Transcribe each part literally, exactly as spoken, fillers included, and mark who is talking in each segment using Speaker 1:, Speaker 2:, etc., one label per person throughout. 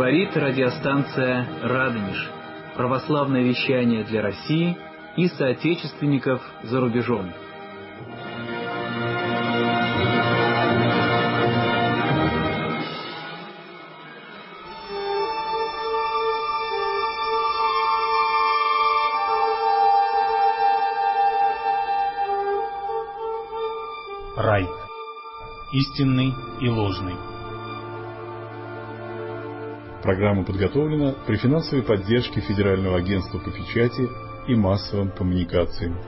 Speaker 1: Говорит радиостанция «Радонеж». Православное вещание для России и соотечественников за рубежом.
Speaker 2: Рай. Истинный и ложный.
Speaker 3: Программа подготовлена при финансовой поддержке Федерального агентства по печати и массовым коммуникациям.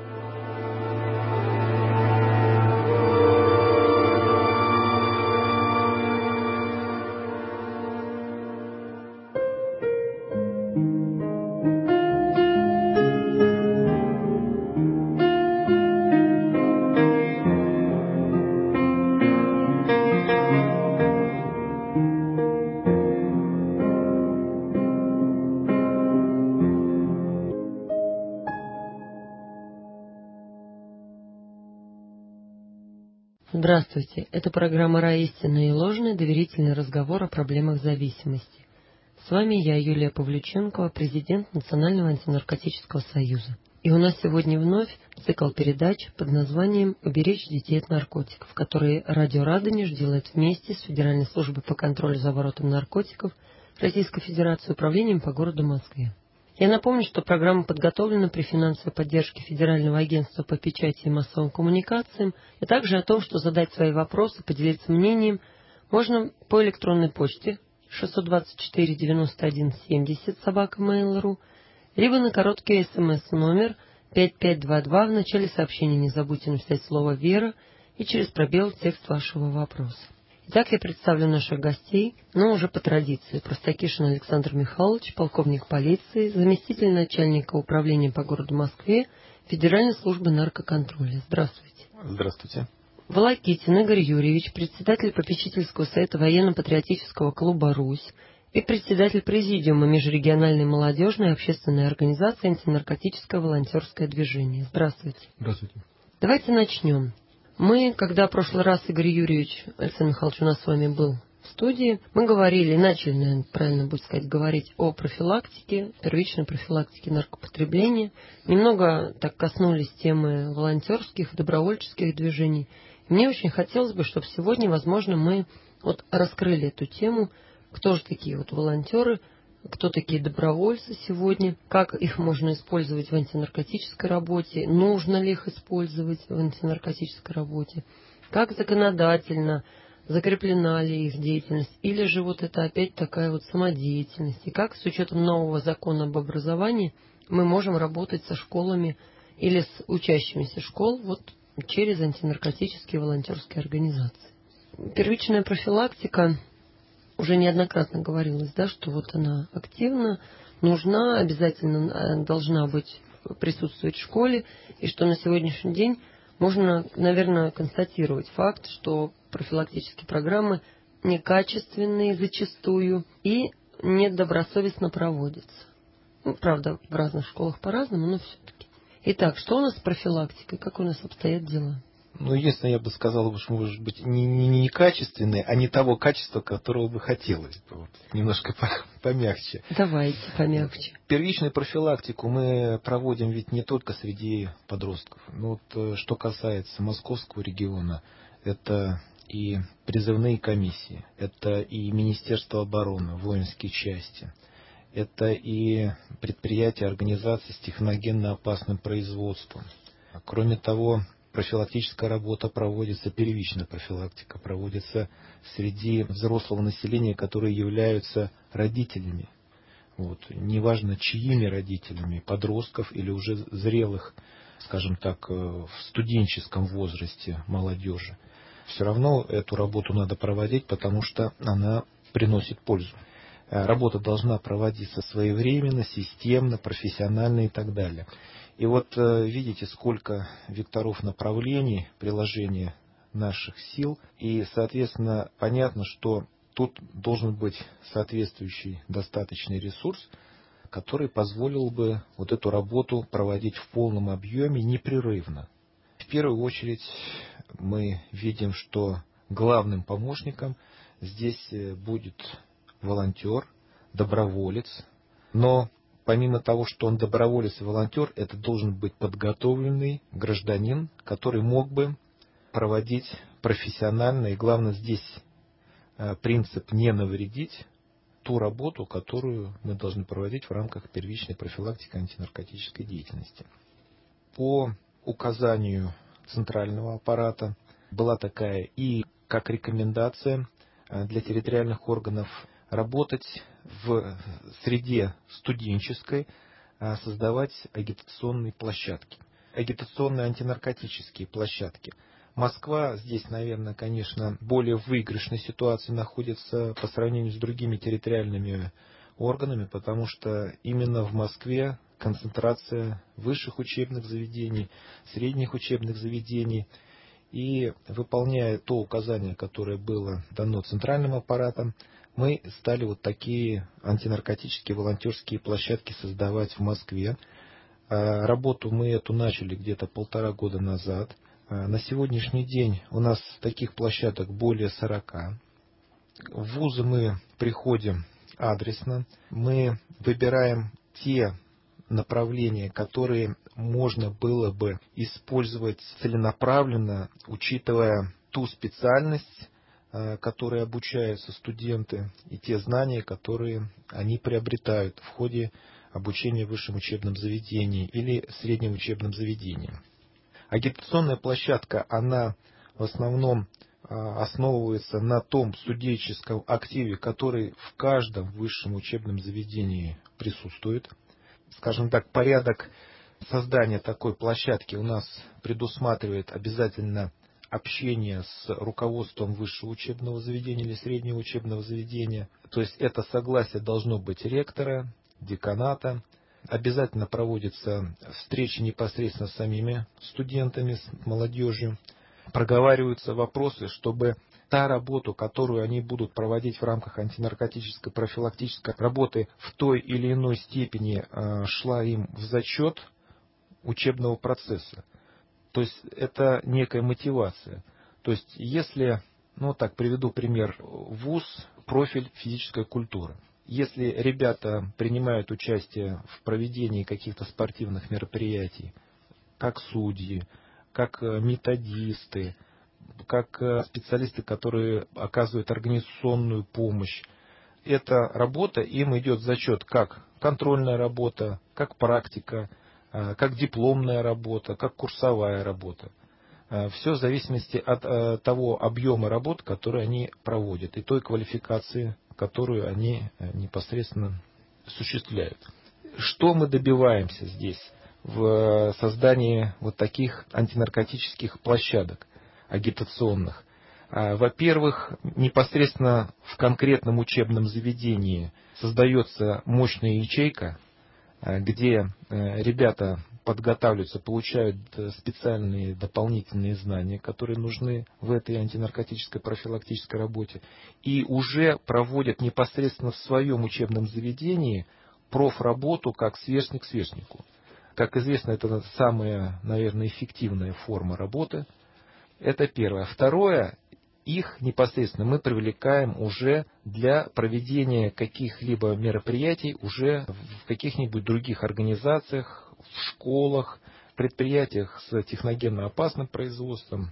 Speaker 4: Здравствуйте, это программа «Рай. Истинный и ложный. Доверительный разговор о проблемах зависимости». С вами я, Юлия Павлюченкова, президент Национального антинаркотического союза. И у нас сегодня вновь цикл передач под названием «Уберечь детей от наркотиков», которые радио «Радонеж» делает вместе с Федеральной службой по контролю за оборотом наркотиков Российской Федерации управлением по городу Москве. Я напомню, что программа подготовлена при финансовой поддержке Федерального агентства по печати и массовым коммуникациям, и также о том, что задать свои вопросы, поделиться мнением можно по электронной почте шестьсот двадцать четыре девяносто один семьдесят собака mail точка ру, либо на короткий смс номер пять пять два два. В начале сообщения не забудьте написать слово «Вера» и через пробел текст вашего вопроса. Итак, я представлю наших гостей, но уже по традиции. Простакишин Александр Михайлович, полковник полиции, заместитель начальника управления по городу Москве Федеральной службы наркоконтроля. Здравствуйте.
Speaker 5: Здравствуйте.
Speaker 4: Волокитин Игорь Юрьевич, председатель попечительского совета военно-патриотического клуба «Русь» и председатель президиума межрегиональной молодежной общественной организации «Антинаркотическое волонтерское движение». Здравствуйте.
Speaker 5: Здравствуйте.
Speaker 4: Давайте начнем. Мы, когда в прошлый раз Игорь Юрьевич, Александр Михайлович у нас с вами был в студии, мы говорили, начали, наверное, правильно будет сказать, говорить о профилактике, первичной профилактике наркопотребления. Немного так коснулись темы волонтерских, добровольческих движений. Мне очень хотелось бы, чтобы сегодня, возможно, мы вот раскрыли эту тему, кто же такие вот волонтеры, кто такие добровольцы сегодня, как их можно использовать в антинаркотической работе, нужно ли их использовать в антинаркотической работе, как законодательно закреплена ли их деятельность, или же вот это опять такая вот самодеятельность, и как с учетом нового закона об образовании мы можем работать со школами или с учащимися школ вот через антинаркотические волонтерские организации. Первичная профилактика. Уже неоднократно говорилось, да, что вот она активна, нужна, обязательно должна быть, присутствовать в школе, и что на сегодняшний день можно, наверное, констатировать факт, что профилактические программы некачественные зачастую и недобросовестно проводятся. Ну, правда, в разных школах по-разному, но все-таки. Итак, что у нас с профилактикой, как у нас обстоят дела?
Speaker 5: Ну, единственное, я бы сказал, что, может быть, не, не, не качественные, а не того качества, которого бы хотелось. Вот, немножко по, помягче.
Speaker 4: Давайте помягче.
Speaker 5: Первичную профилактику мы проводим ведь не только среди подростков. Но вот, что касается московского региона, это и призывные комиссии, это и Министерство обороны, воинские части, это и предприятия, организации с техногенно опасным производством. Кроме того, профилактическая работа проводится, первичная профилактика проводится среди взрослого населения, которые являются родителями. Вот. Неважно, чьими родителями, подростков или уже зрелых, скажем так, в студенческом возрасте молодежи. Все равно эту работу надо проводить, потому что она приносит пользу. Работа должна проводиться своевременно, системно, профессионально и так далее. И вот видите, сколько векторов направлений приложения наших сил. И, соответственно, понятно, что тут должен быть соответствующий достаточный ресурс, который позволил бы вот эту работу проводить в полном объеме непрерывно. В первую очередь мы видим, что главным помощником здесь будет волонтер, доброволец, но помимо того, что он доброволец и волонтер, это должен быть подготовленный гражданин, который мог бы проводить профессионально, и главное здесь принцип не навредить, ту работу, которую мы должны проводить в рамках первичной профилактики антинаркотической деятельности. По указанию центрального аппарата была такая и как рекомендация для территориальных органов работать в среде студенческой, создавать агитационные площадки, агитационные антинаркотические площадки. Москва здесь, наверное, конечно, более в выигрышной ситуации находится по сравнению с другими территориальными органами, потому что именно в Москве концентрация высших учебных заведений, средних учебных заведений. И выполняя то указание, которое было дано центральным аппаратом, мы стали вот такие антинаркотические волонтерские площадки создавать в Москве. Работу мы эту начали где-то полтора года назад. На сегодняшний день у нас таких площадок более сорока. В вузы мы приходим адресно. Мы выбираем те направления, которые можно было бы использовать целенаправленно, учитывая ту специальность, которой обучаются студенты, и те знания, которые они приобретают в ходе обучения в высшем учебном заведении или среднем учебном заведении. Агитационная площадка, она в основном основывается на том студенческом активе, который в каждом высшем учебном заведении присутствует. Скажем так, порядок создания такой площадки у нас предусматривает обязательно общение с руководством высшего учебного заведения или среднего учебного заведения. То есть это согласие должно быть ректора, деканата. Обязательно проводятся встречи непосредственно с самими студентами, с молодежью. Проговариваются вопросы, чтобы та работа, которую они будут проводить в рамках антинаркотической профилактической работы, в той или иной степени шла им в зачет учебного процесса. То есть это некая мотивация. То есть если, ну так приведу пример, вуз, профиль физическая культура. Если ребята принимают участие в проведении каких-то спортивных мероприятий, как судьи, как методисты, как специалисты, которые оказывают организационную помощь, эта работа им идет в зачет как контрольная работа, как практика, как дипломная работа, как курсовая работа. Все в зависимости от того объема работ, который они проводят, и той квалификации, которую они непосредственно осуществляют. Что мы добиваемся здесь в создании вот таких антинаркотических площадок агитационных? Во-первых, непосредственно в конкретном учебном заведении создается мощная ячейка, где ребята подготавливаются, получают специальные дополнительные знания, которые нужны в этой антинаркотической профилактической работе, и уже проводят непосредственно в своем учебном заведении профработу как сверстник сверстнику. Как известно, это самая, наверное, эффективная форма работы. Это первое. Второе, их непосредственно мы привлекаем уже для проведения каких-либо мероприятий уже в каких-нибудь других организациях, в школах, предприятиях с техногенно опасным производством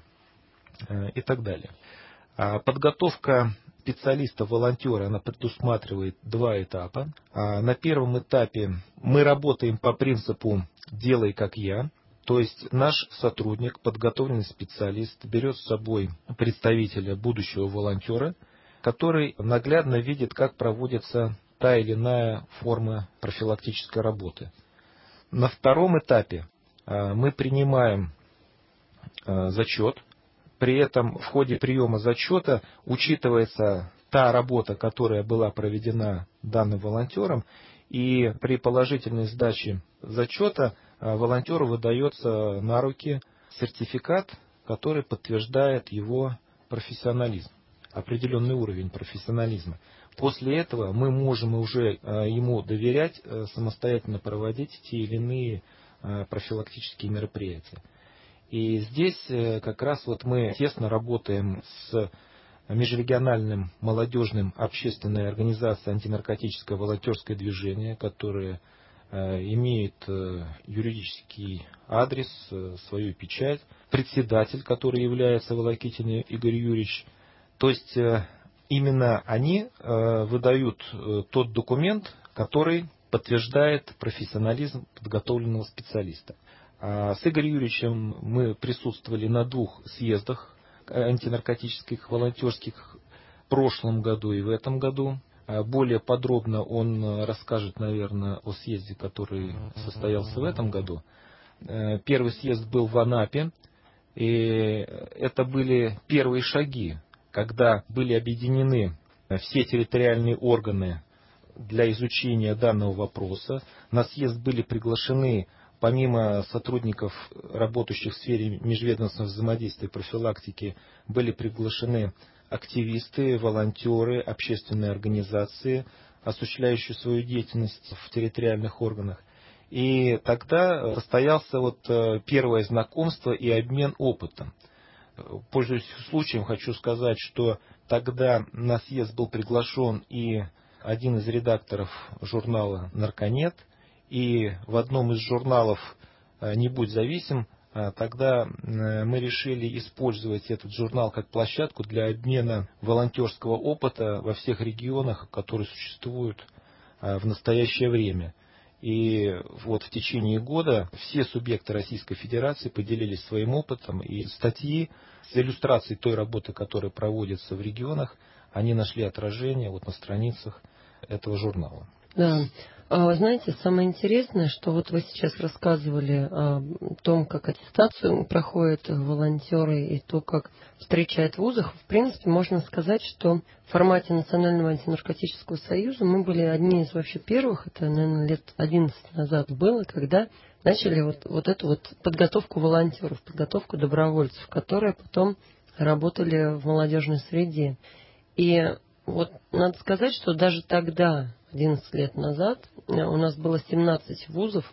Speaker 5: и так далее. Подготовка специалиста-волонтера, она предусматривает два этапа. На первом этапе мы работаем по принципу «делай как я». То есть наш сотрудник, подготовленный специалист, берет с собой представителя будущего волонтера, который наглядно видит, как проводится та или иная форма профилактической работы. На втором этапе мы принимаем зачет. При этом в ходе приема зачета учитывается та работа, которая была проведена данным волонтером, и при положительной сдаче зачета волонтеру выдается на руки сертификат, который подтверждает его профессионализм, определенный уровень профессионализма. После этого мы можем уже ему доверять самостоятельно проводить те или иные профилактические мероприятия. И здесь как раз вот мы тесно работаем с межрегиональным молодежным общественной организацией «Антинаркотическое волонтерское движение», которое имеет юридический адрес, свою печать, председатель, который является Волокитин Игорь Юрьевич. То есть именно они выдают тот документ, который подтверждает профессионализм подготовленного специалиста. С Игорем Юрьевичем мы присутствовали на двух съездах антинаркотических волонтерских в прошлом году и в этом году. Более подробно он расскажет, наверное, о съезде, который состоялся в этом году. Первый съезд был в Анапе, и это были первые шаги, когда были объединены все территориальные органы для изучения данного вопроса. На съезд были приглашены, помимо сотрудников, работающих в сфере межведомственного взаимодействия и профилактики, были приглашены активисты, волонтеры, общественные организации, осуществляющие свою деятельность в территориальных органах. И тогда состоялся вот первое знакомство и обмен опытом. Пользуясь случаем, хочу сказать, что тогда на съезд был приглашен и один из редакторов журнала «Нарконет», и в одном из журналов «Не будь зависим», тогда мы решили использовать этот журнал как площадку для обмена волонтерского опыта во всех регионах, которые существуют в настоящее время. И вот в течение года все субъекты Российской Федерации поделились своим опытом, и статьи с иллюстрацией той работы, которая проводится в регионах, они нашли отражение вот на страницах этого журнала.
Speaker 4: Да. Вы знаете, самое интересное, что вот вы сейчас рассказывали о том, как аттестацию проходят волонтеры и то, как встречают в вузах. В принципе, можно сказать, что в формате Национального антинаркотического союза мы были одни из вообще первых, это, наверное, лет одиннадцать назад было, когда начали вот, вот эту вот подготовку волонтеров, подготовку добровольцев, которые потом работали в молодежной среде. И вот надо сказать, что даже тогда, одиннадцать лет назад, у нас было семнадцать вузов,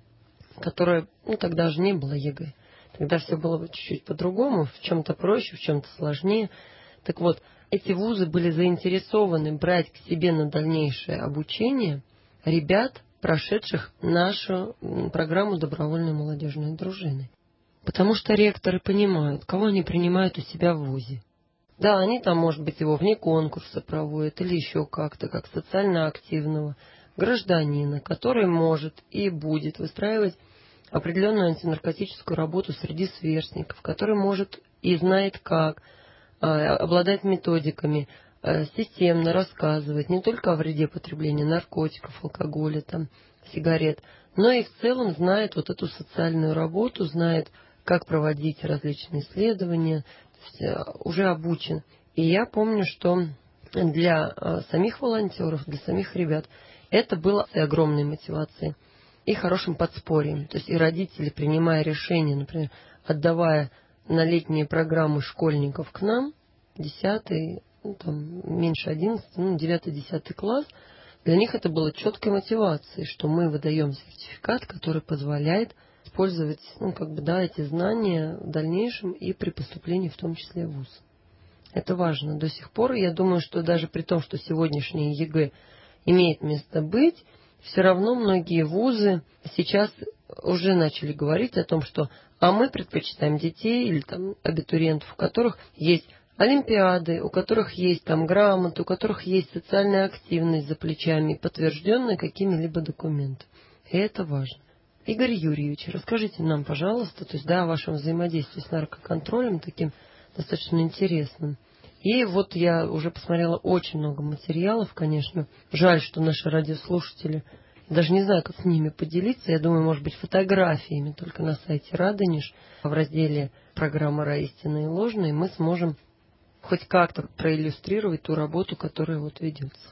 Speaker 4: которые, ну, тогда же не было ЕГЭ. Тогда все было чуть-чуть по-другому, в чем-то проще, в чем-то сложнее. Так вот, эти вузы были заинтересованы брать к себе на дальнейшее обучение ребят, прошедших нашу программу добровольной молодежной дружины. Потому что ректоры понимают, кого они принимают у себя в вузе. Да, они там, может быть, его вне конкурса проводят или еще как-то, как социально активного гражданина, который может и будет выстраивать определенную антинаркотическую работу среди сверстников, который может и знает как, обладать методиками, системно рассказывать не только о вреде потребления наркотиков, алкоголя, там, сигарет, но и в целом знает вот эту социальную работу, знает, как проводить различные исследования, уже обучен. И я помню, что для самих волонтеров, для самих ребят это было и огромной мотивацией, и хорошим подспорьем. То есть и родители, принимая решение, например, отдавая на летние программы школьников к нам, десятый, ну, там, меньше одиннадцати, ну, девятый-десятый класс, для них это было четкой мотивацией, что мы выдаем сертификат, который позволяет использовать, ну, как бы, да, эти знания в дальнейшем и при поступлении в том числе в вуз. Это важно до сих пор. Я думаю, что даже при том, что сегодняшнее ЕГЭ имеет место быть, все равно многие вузы сейчас уже начали говорить о том, что а мы предпочитаем детей или там абитуриентов, у которых есть олимпиады, у которых есть там грамоты, у которых есть социальная активность за плечами, подтвержденная какими-либо документами. И это важно. Игорь Юрьевич, расскажите нам, пожалуйста, то есть, да, о вашем взаимодействии с наркоконтролем, таким достаточно интересным. И вот я уже посмотрела очень много материалов, конечно. Жаль, что наши радиослушатели, даже не знаю, как с ними поделиться. Я думаю, может быть, фотографиями только на сайте Радонеж в разделе «Программа «Рай истинной и ложной» мы сможем хоть как-то проиллюстрировать ту работу, которая вот ведется.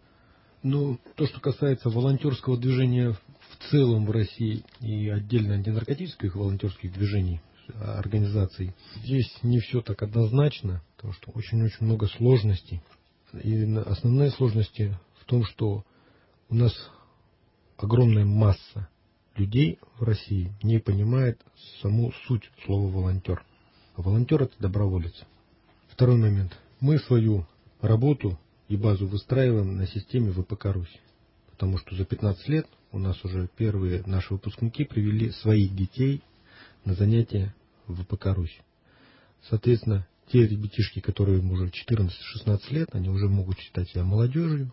Speaker 6: Ну, то, что касается волонтерского движения в целом в России и отдельно антинаркотических волонтерских движений, организаций, здесь не все так однозначно, потому что очень-очень много сложностей. И основные сложности в том, что у нас огромная масса людей в России не понимает саму суть слова волонтер. А волонтер — это доброволец. Второй момент. Мы свою работу и базу выстраиваем на системе вэ пэ ка Русь. Потому что за пятнадцать лет у нас уже первые наши выпускники привели своих детей на занятия в вэ пэ ка Русь. Соответственно, те ребятишки, которые им уже четырнадцать-шестнадцать лет, они уже могут считать себя молодежью,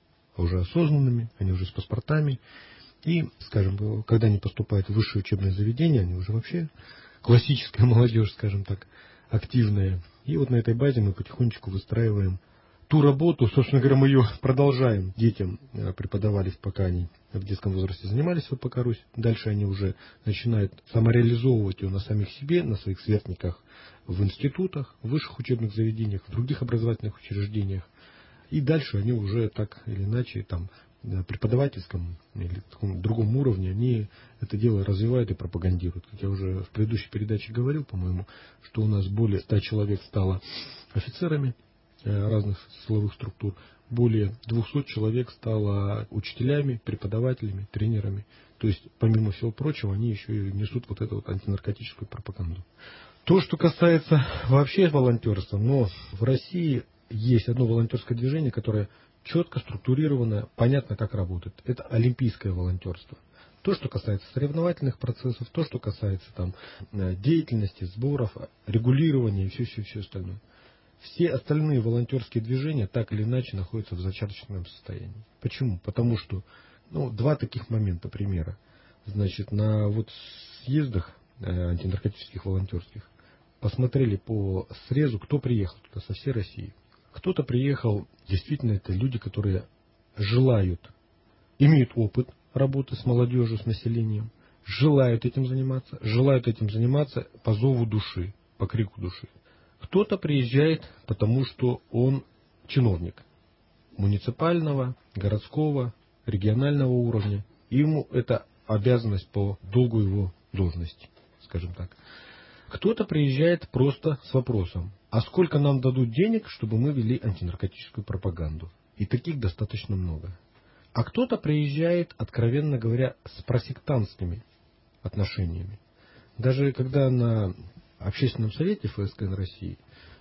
Speaker 6: уже осознанными, они уже с паспортами. И, скажем, когда они поступают в высшее учебное заведение, они уже вообще классическая молодежь, скажем так, активная. И вот на этой базе мы потихонечку выстраиваем ту работу, собственно говоря, мы ее продолжаем. Детям преподавали, пока они в детском возрасте занимались в вэ пэ ка Русь. Дальше они уже начинают самореализовывать ее на самих себе, на своих сверстниках в институтах, в высших учебных заведениях, в других образовательных учреждениях. И дальше они уже так или иначе там на преподавательском или таком другом уровне они это дело развивают и пропагандируют. Как я уже в предыдущей передаче говорил, по-моему, что у нас более ста человек стало офицерами разных силовых структур, более двухсот человек стало учителями, преподавателями, тренерами. То есть, помимо всего прочего, они еще и несут вот эту вот антинаркотическую пропаганду. То, что касается вообще волонтерства, но в России есть одно волонтерское движение, которое четко структурировано, понятно, как работает. Это олимпийское волонтерство. То, что касается соревновательных процессов, то, что касается там деятельности, сборов, регулирования и все-все-все остальное. Все остальные волонтерские движения так или иначе находятся в зачаточном состоянии. Почему? Потому что, ну, два таких момента, примера. Значит, на вот съездах э, антинаркотических волонтерских посмотрели по срезу, кто приехал туда со всей России. Кто-то приехал, действительно, это люди, которые желают, имеют опыт работы с молодежью, с населением, желают этим заниматься, желают этим заниматься по зову души, по крику души. Кто-то приезжает, потому что он чиновник муниципального, городского, регионального уровня. И ему это обязанность по долгу его должности, скажем так. Кто-то приезжает просто с вопросом, а сколько нам дадут денег, чтобы мы вели антинаркотическую пропаганду? И таких достаточно много. А кто-то приезжает, откровенно говоря, с просектантскими отношениями. Даже когда на общественном совете эф эс ка эн России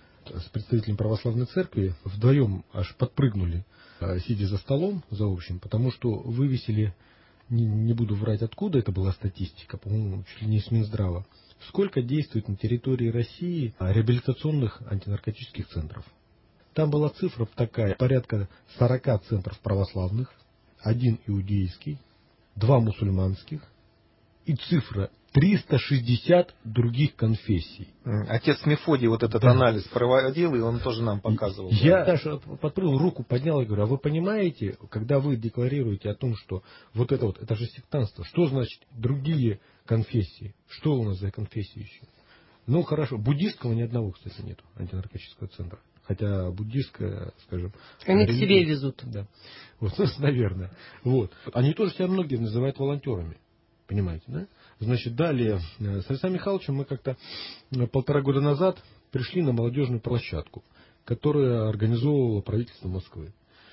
Speaker 6: с представителем православной церкви вдвоем аж подпрыгнули, сидя за столом, за общим, потому что вывесили, не, не буду врать откуда, это была статистика, по-моему, чуть ли не с Минздрава, сколько действует на территории России реабилитационных антинаркотических центров. Там была цифра такая, порядка сорока центров православных, один иудейский, два мусульманских и цифра триста шестьдесят других конфессий.
Speaker 5: Отец Мефодий вот этот
Speaker 6: да.
Speaker 5: анализ проводил, и он тоже нам показывал.
Speaker 6: Я даже подпрыгнул, руку поднял и говорю, а вы понимаете, когда вы декларируете о том, что вот это вот, это же сектантство, что значит другие конфессии? Что у нас за конфессии еще? Ну хорошо, буддистского ни одного, кстати, нету, антинаркотического центра. Хотя буддистская, скажем...
Speaker 4: Они к себе везут.
Speaker 6: Да. Вот, наверное. Вот. Они тоже себя многие называют волонтерами. Понимаете, да? Значит, далее с Александром Михайловичем мы как-то полтора года назад пришли на молодежную площадку, которую организовывало правительство Москвы.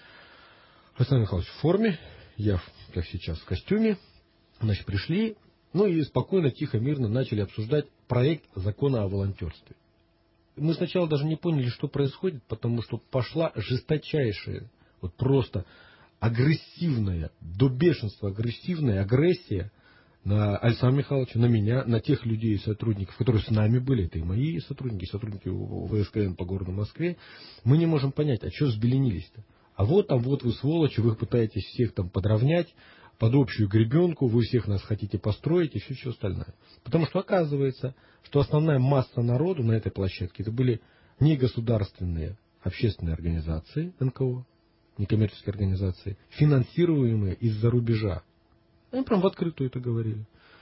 Speaker 6: Александр Михайлович в форме, я, как сейчас, в костюме. Значит, пришли, ну и спокойно, тихо, мирно начали обсуждать проект закона о волонтерстве. Мы сначала даже не поняли, что происходит, потому что пошла жесточайшая, вот просто агрессивная, до бешенства агрессивная агрессия на Александра Михайловича, на меня, на тех людей и сотрудников, которые с нами были. Это и мои сотрудники, сотрудники вэ эс ка эн по городу Москве. Мы не можем понять, а что взбеленились-то? А вот там, вот вы сволочи, вы пытаетесь всех там подровнять под общую гребенку, вы всех нас хотите построить и все, все остальное. Потому что оказывается, что основная масса народу на этой площадке это были негосударственные общественные организации, эн ка о, некоммерческие организации, финансируемые из-за рубежа. Они прям в открытую это говорили.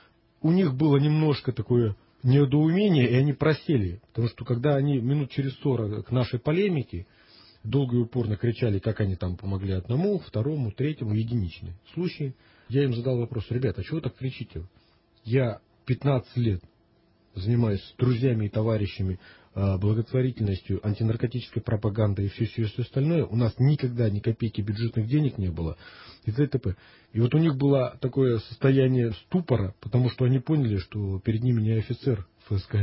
Speaker 6: У них было немножко такое недоумение, и они просели. Потому что когда они минут через сорок к нашей полемике долго и упорно кричали, как они там помогли одному, второму, третьему, единичные случаи, я им задал вопрос: ребята, а чего вы так кричите? Я пятнадцать лет занимаюсь с друзьями и товарищами благотворительностью, антинаркотической пропагандой и все, все, все остальное. У нас никогда ни копейки бюджетных денег не было. И т.д. И вот у них было такое состояние ступора, потому что они поняли, что перед ними не офицер эф эс ка эн,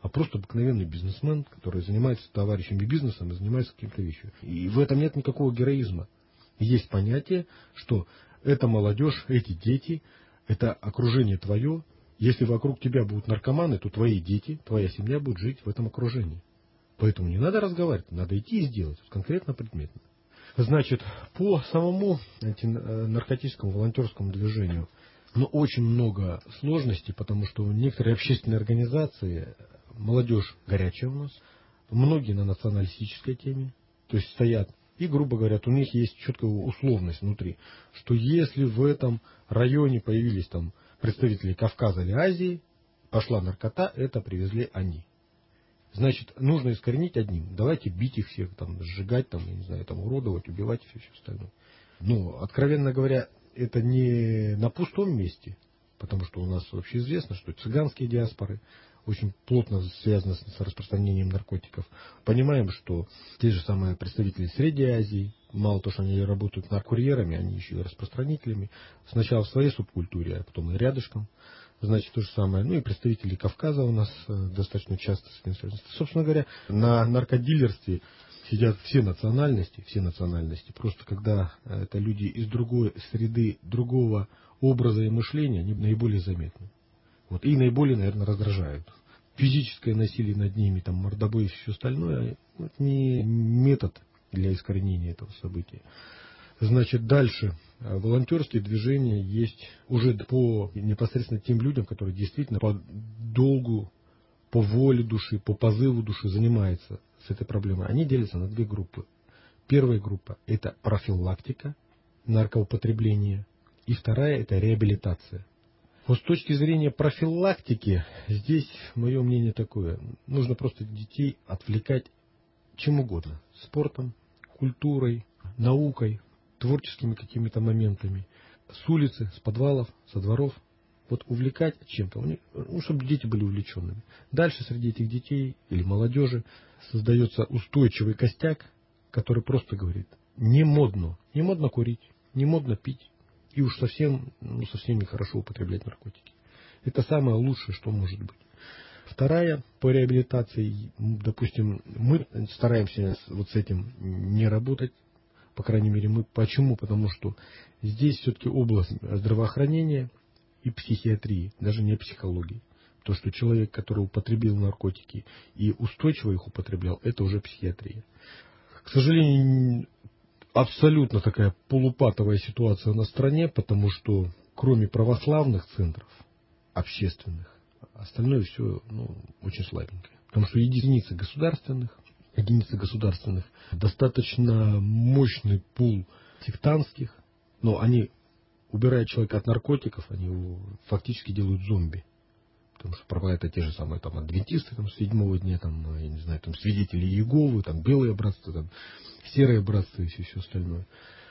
Speaker 6: а просто обыкновенный бизнесмен, который занимается товарищами бизнесом и занимается каким-то вещью. И в этом нет никакого героизма. Есть понятие, что это молодежь, эти дети, это окружение твое. Если вокруг тебя будут наркоманы, то твои дети, твоя семья будет жить в этом окружении. Поэтому не надо разговаривать, надо идти и сделать, конкретно, предметно. Значит, по самому наркотическому волонтерскому движению, ну, очень много сложностей, потому что некоторые общественные организации, молодежь горячая у нас, многие на националистической теме, то есть стоят, и, грубо говоря, у них есть четкая условность внутри, что если в этом районе появились там представители Кавказа или Азии, пошла наркота, это привезли они. Значит, нужно искоренить одним. Давайте бить их всех, там, сжигать, там, я не знаю, там, уродовать, убивать и все, все остальное. Ну, откровенно говоря, это не на пустом месте, потому что у нас вообще известно, что цыганские диаспоры очень плотно связаны с распространением наркотиков. Понимаем, что те же самые представители Средней Азии, мало того, что они работают наркокурьерами, они еще и распространителями. Сначала в своей субкультуре, а потом и рядышком. Значит, то же самое. Ну и представители Кавказа у нас достаточно часто с этим связаны. Собственно говоря, на наркодилерстве сидят все национальности, все национальности. Просто когда это люди из другой среды, другого образа и мышления, они наиболее заметны. Вот, и наиболее, наверное, раздражают. Физическое насилие над ними, там, мордобой и все остальное, это не метод для искоренения этого события. Значит, дальше. Волонтерские движения есть уже по непосредственно тем людям, которые действительно по долгу, по воле души, по позыву души занимаются с этой проблемой. Они делятся на две группы. Первая группа – это профилактика наркоупотребления, и вторая – это реабилитация. Вот с точки зрения профилактики, здесь мое мнение такое. Нужно просто детей отвлекать чем угодно. Спортом, культурой, наукой, творческими какими-то моментами. С улицы, с подвалов, со дворов. Вот увлекать чем-то, ну, чтобы дети были увлеченными. Дальше среди этих детей или молодежи создается устойчивый костяк, который просто говорит, не модно, не модно курить, не модно пить. И уж совсем, ну, совсем нехорошо употреблять наркотики. Это самое лучшее, что может быть. Вторая, по реабилитации, допустим, мы стараемся вот с этим не работать. По крайней мере, мы. Почему? Потому что здесь все-таки область здравоохранения и психиатрии, даже не психологии. То, что человек, который употребил наркотики и устойчиво их употреблял, это уже психиатрия. К сожалению, абсолютно такая полупатовая ситуация на стране, потому что кроме православных центров, общественных, остальное все, ну, очень слабенькое. Потому что единицы государственных, единицы государственных, достаточно мощный пул сектантских, но они, убирая человека от наркотиков, они его фактически делают зомби. Потому что права это те же самые там адвентисты там, с седьмого дня, там, я не знаю, там свидетели Иеговы, там белые братства, там серые братства и все, все остальное.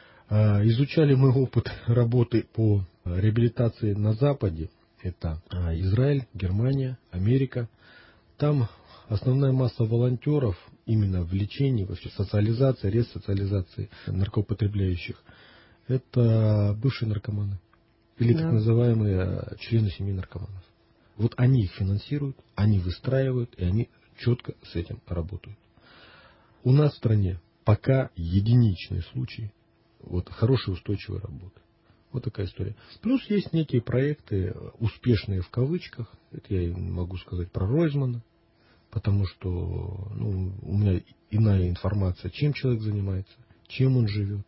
Speaker 6: А, изучали мы опыт работы по реабилитации на Западе. Это а, Израиль, Германия, Америка. Там основная масса волонтеров именно в лечении, вообще социализации, ресоциализации наркоупотребляющих, это бывшие наркоманы. Или да. так называемые члены семьи наркоманов. Вот они их финансируют, они выстраивают, и они четко с этим работают. У нас в стране пока единичные случаи вот, хорошей устойчивой работы. Вот такая история. Плюс есть некие проекты, успешные в кавычках. Это я могу сказать про Ройзмана, потому что ну, у меня иная информация, чем человек занимается, чем он живет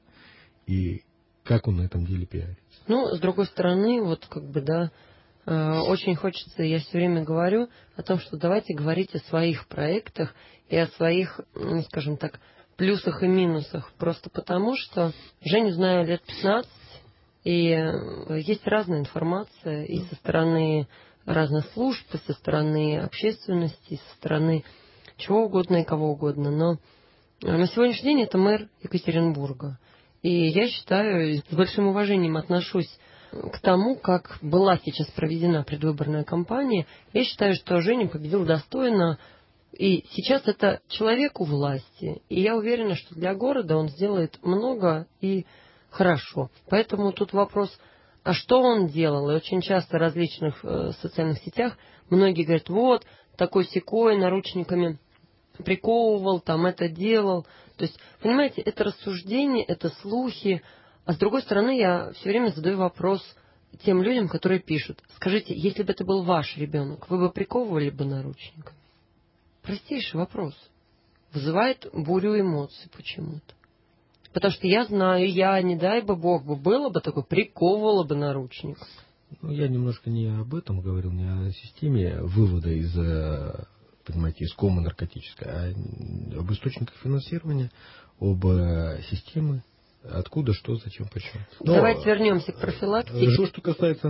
Speaker 6: и как он на этом деле пиарится.
Speaker 4: Ну, с другой стороны, вот как бы, да, очень хочется, я все время говорю о том, что давайте говорить о своих проектах и о своих, ну, скажем так, плюсах и минусах. Просто потому, что Женю знаю лет пятнадцать, и есть разная информация и со стороны разных служб, и со стороны общественности, и со стороны чего угодно и кого угодно. Но на сегодняшний день это мэр Екатеринбурга. И я считаю, с большим уважением отношусь к тому, как была сейчас проведена предвыборная кампания. Я считаю, что Женя победил достойно. И сейчас это человек у власти. И я уверена, что для города он сделает много и хорошо. Поэтому тут вопрос, а что он делал? И очень часто в различных э, социальных сетях многие говорят, вот, такой-сякой, наручниками приковывал, там это делал. То есть, понимаете, это рассуждение, это слухи. А с другой стороны, я все время задаю вопрос тем людям, которые пишут. Скажите, если бы это был ваш ребенок, вы бы приковывали бы наручниками? Простейший вопрос. Вызывает бурю эмоций почему-то. Потому что я знаю, я, не дай бы бог, бы было бы такое, приковывала бы наручник.
Speaker 6: Ну, я немножко не об этом говорил, не о системе вывода из, понимаете, из комы наркотической, а об источниках финансирования, об системе, откуда, что, зачем, почему.
Speaker 4: Но давайте вернемся к профилактике.
Speaker 6: То, что касается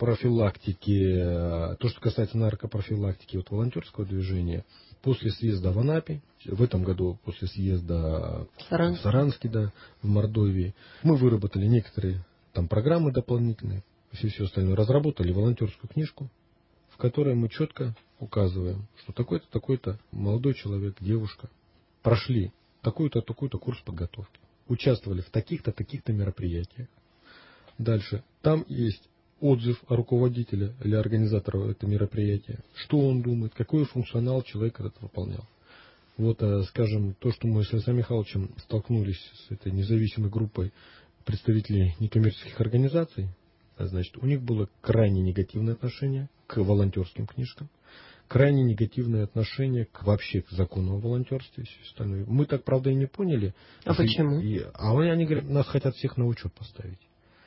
Speaker 6: наркопрофилактики, то, что касается наркопрофилактики вот, волонтерского движения, после съезда в Анапе, в этом году после съезда Саранск. в Саранске, да, в Мордовии, мы выработали некоторые там программы дополнительные, все, все остальное, разработали волонтерскую книжку, в которой мы четко указываем, что такой-то, такой-то молодой человек, девушка прошли такой-то, такой-то курс подготовки, участвовали в таких-то, таких-то мероприятиях. Дальше, там есть отзыв о руководителе или организатора этого мероприятия, что он думает, какой функционал человек этот выполнял. Вот, скажем, то, что мы с Александром Михайловичем столкнулись с этой независимой группой представителей некоммерческих организаций, значит, у них было крайне негативное отношение к волонтерским книжкам, крайне негативное отношение к, вообще к закону о волонтерстве и все остальное. Мы так, правда, и не поняли.
Speaker 4: А и, почему?
Speaker 6: И, а они, они говорят, нас хотят всех на учет поставить.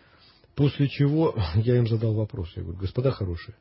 Speaker 6: После чего я им задал вопрос. Я говорю, господа хорошие,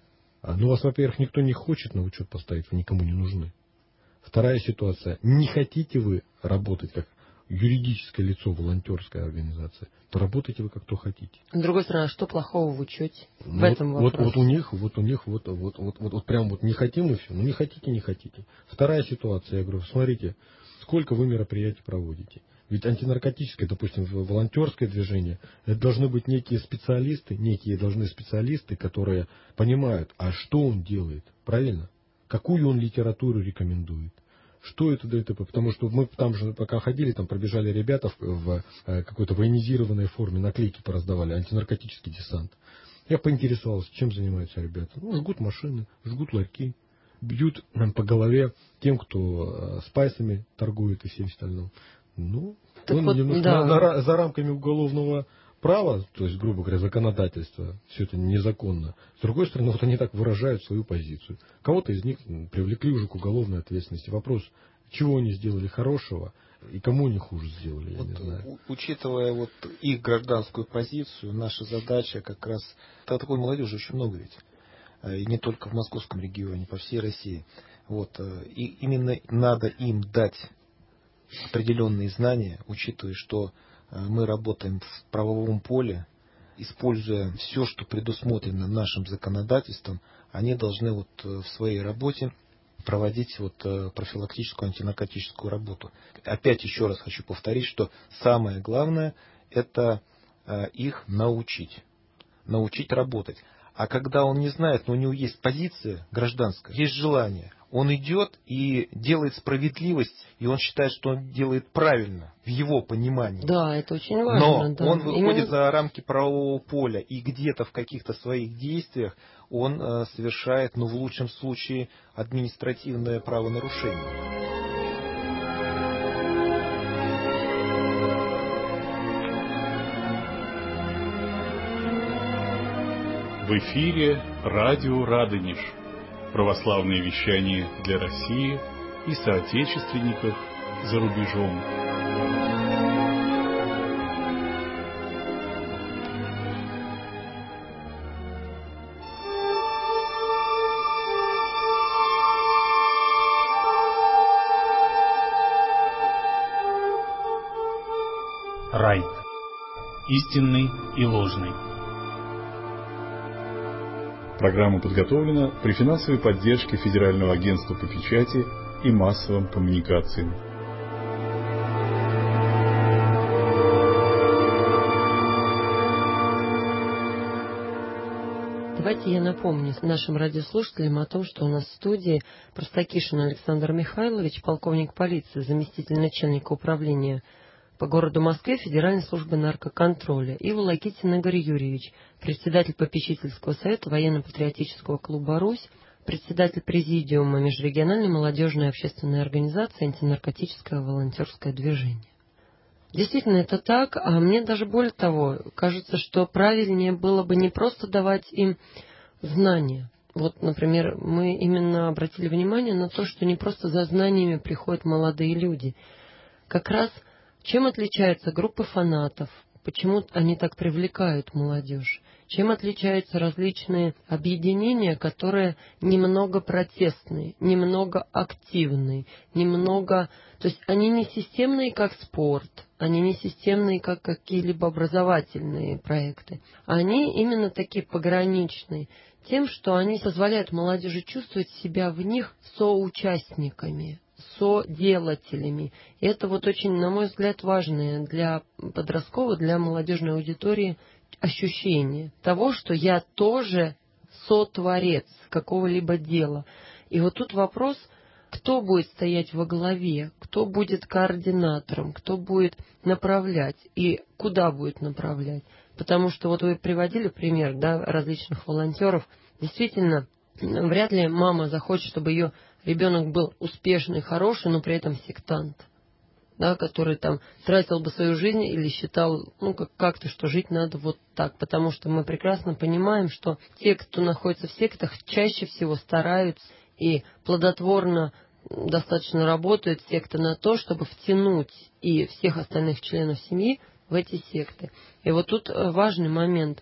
Speaker 6: ну вас, во-первых, никто не хочет на учет поставить, вы никому не нужны. Вторая ситуация. Не хотите вы работать как юридическое лицо, волонтерская организация, то работайте вы как то хотите.
Speaker 4: С другой стороны, а что плохого в учете?
Speaker 6: Ну,
Speaker 4: в этом
Speaker 6: вот,
Speaker 4: вопросе?
Speaker 6: Вот, вот у них, вот у них, вот, вот, вот, вот, вот прям вот не хотим и все. Ну не хотите, не хотите. Вторая ситуация, я говорю, смотрите, сколько вы мероприятий проводите. Ведь антинаркотическое, допустим, волонтерское движение, это должны быть некие специалисты, некие должны специалисты, которые понимают, а что он делает, правильно? Какую он литературу рекомендует? Что это ДТП? Потому что мы там же, пока ходили, там пробежали ребята в, в какой-то военизированной форме, наклейки пораздавали, антинаркотический десант. Я поинтересовался, чем занимаются ребята. Ну, жгут машины, жгут ларьки, бьют по голове тем, кто спайсами торгует и всем остальным. Ну, он вот, немножко да. на, на, за рамками уголовного права, то есть, грубо говоря, законодательства, все это незаконно. С другой стороны, вот они так выражают свою позицию. Кого-то из них привлекли уже к уголовной ответственности. Вопрос, чего они сделали хорошего и кому они хуже сделали, я
Speaker 5: вот,
Speaker 6: не знаю.
Speaker 5: У, учитывая вот их гражданскую позицию, наша задача как раз... Такой молодежи очень много ведь. И не только в московском регионе, по всей России. Вот, и именно надо им дать определенные знания, учитывая, что мы работаем в правовом поле, используя все, что предусмотрено нашим законодательством, они должны вот в своей работе проводить вот профилактическую антинаркотическую работу. Опять еще раз хочу повторить, что самое главное – это их научить, научить работать. А когда он не знает, но у него есть позиция гражданская, есть желание, он идет и делает справедливость, и он считает, что он делает правильно, в его понимании.
Speaker 4: Да, это очень важно.
Speaker 5: Но
Speaker 4: да.
Speaker 5: он выходит
Speaker 4: Именно...
Speaker 5: за рамки правового поля, и где-то в каких-то своих действиях он э, совершает, ну, в лучшем случае, административное правонарушение.
Speaker 3: В эфире радио Радонеж. Православное вещание для России и соотечественников за рубежом.
Speaker 2: Райт. Истинный и ложный.
Speaker 3: Программа подготовлена при финансовой поддержке Федерального агентства по печати и массовым коммуникациям.
Speaker 4: Давайте я напомню нашим радиослушателям о том, что у нас в студии Простакишин Александр Михайлович, полковник полиции, заместитель начальника управления по городу Москве Федеральной службы наркоконтроля, и Волокитин Игорь Юрьевич, председатель попечительского совета военно-патриотического клуба «Русь», председатель президиума Межрегиональной молодежной общественной организации «Антинаркотическое волонтерское движение». Действительно, это так, а мне даже более того, кажется, что правильнее было бы не просто давать им знания. Вот, например, мы именно обратили внимание на то, что не просто за знаниями приходят молодые люди. Как раз чем отличаются группы фанатов, почему они так привлекают молодежь, чем отличаются различные объединения, которые немного протестные, немного активные, немного... То есть они не системные, как спорт, они не системные, как какие-либо образовательные проекты. Они именно такие пограничные, тем, что они позволяют молодежи чувствовать себя в них соучастниками, соделателями. И это вот очень, на мой взгляд, важное для подростковой, для молодежной аудитории ощущение того, что я тоже сотворец какого-либо дела. И вот тут вопрос, кто будет стоять во главе, кто будет координатором, кто будет направлять и куда будет направлять. Потому что вот вы приводили пример, да, различных волонтеров. Действительно, вряд ли мама захочет, чтобы ее ребенок был успешный, хороший, но при этом сектант, да, который там тратил бы свою жизнь или считал, ну, как- как-то, что жить надо вот так. Потому что мы прекрасно понимаем, что те, кто находится в сектах, чаще всего стараются и плодотворно достаточно работают секты на то, чтобы втянуть и всех остальных членов семьи в эти секты. И вот тут важный момент.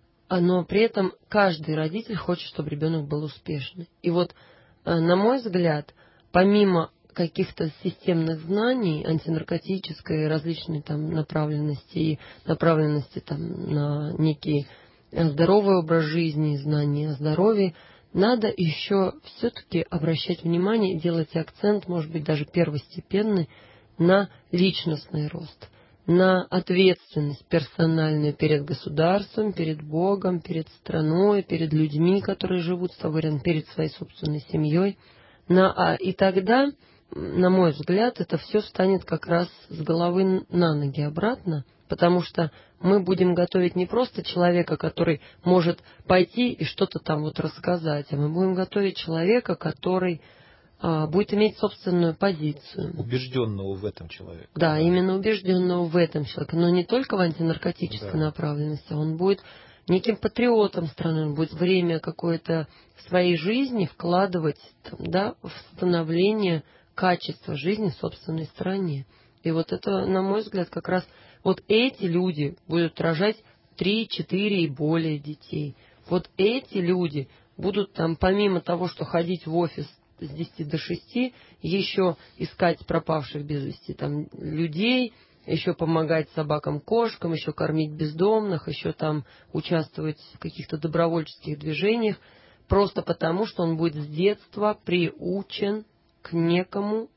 Speaker 4: Но при этом каждый родитель хочет, чтобы ребенок был успешный. И вот, на мой взгляд, помимо каких-то системных знаний, антинаркотической, различной там направленности и направленности там на некий здоровый образ жизни, знания о здоровье, надо еще все-таки обращать внимание и делать акцент, может быть, даже первостепенный, на личностный рост, на ответственность персональную перед государством, перед Богом, перед страной, перед людьми, которые живут с тобой рядом, перед своей собственной семьей. На, а, и тогда, на мой взгляд, это все встанет как раз с головы на ноги обратно, потому что мы будем готовить не просто человека, который может пойти и что-то там вот рассказать, а мы будем готовить человека, который а, будет иметь собственную позицию.
Speaker 5: Убежденного в этом человека.
Speaker 4: Да, именно убежденного в этом человеке, но не только в антинаркотической
Speaker 5: Да.
Speaker 4: направленности. Он будет неким патриотом страны, он будет время какое-то в своей жизни вкладывать там, да, в становление качества жизни в собственной стране. И вот это, на мой взгляд, как раз вот эти люди будут рожать три, четыре и более детей. Вот эти люди будут там, помимо того, что ходить в офис с десяти до шести, еще искать пропавших без вести там людей, еще помогать собакам, кошкам, еще кормить бездомных, еще там участвовать в каких-то добровольческих движениях, просто потому, что он будет с детства приучен к некому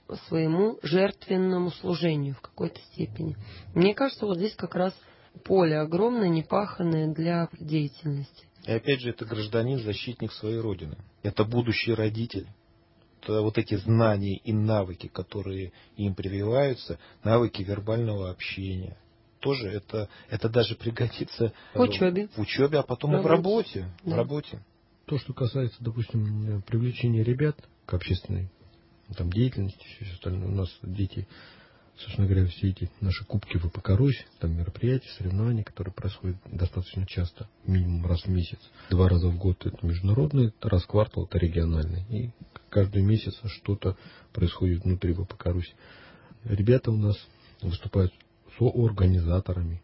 Speaker 4: своему жертвенному служению в какой-то степени. Мне кажется, вот здесь как раз поле огромное, непаханное для деятельности.
Speaker 5: И опять же, это гражданин, защитник своей родины. Это будущий родитель. Это вот эти знания и навыки, которые им прививаются, навыки вербального общения. Тоже это, это даже пригодится
Speaker 4: В учебе.
Speaker 5: в учебе, а потом
Speaker 4: В
Speaker 5: и в работе.
Speaker 4: Да.
Speaker 5: В работе.
Speaker 6: То, что касается, допустим, привлечения ребят к общественной там, деятельности, все остальное. У нас дети, собственно говоря, все эти наши кубки ВПК Русь, там мероприятия, соревнования, которые происходят достаточно часто, минимум раз в месяц. Два раза в год это международный, раз в квартал это региональный. И каждый месяц что-то происходит внутри ВПК Русь. Ребята у нас выступают соорганизаторами,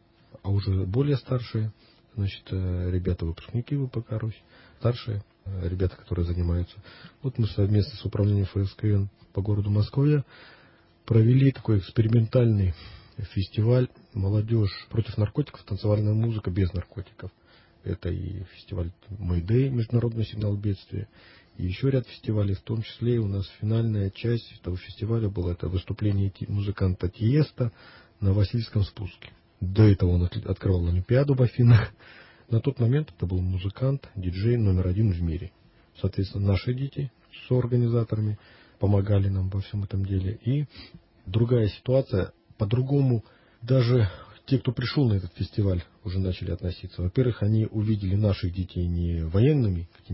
Speaker 6: а уже более старшие, значит, ребята-выпускники ВПК Русь, старшие ребята, которые занимаются. Вот мы совместно с управлением ФСКН по городу Москве провели такой экспериментальный фестиваль «Молодежь против наркотиков. Танцевальная музыка без наркотиков». Это и фестиваль Мэйдэй, международный сигнал бедствия, и еще ряд фестивалей, в том числе у нас финальная часть этого фестиваля была это выступление музыканта Тиеста на Васильском спуске. До этого он открывал Олимпиаду в Афинах. На тот момент это был музыкант, диджей номер один в мире. Соответственно, наши дети с организаторами помогали нам во всем этом деле. И другая ситуация, по-другому даже те, кто пришел на этот фестиваль, уже начали относиться. Во-первых, они увидели наших детей не военными какими-то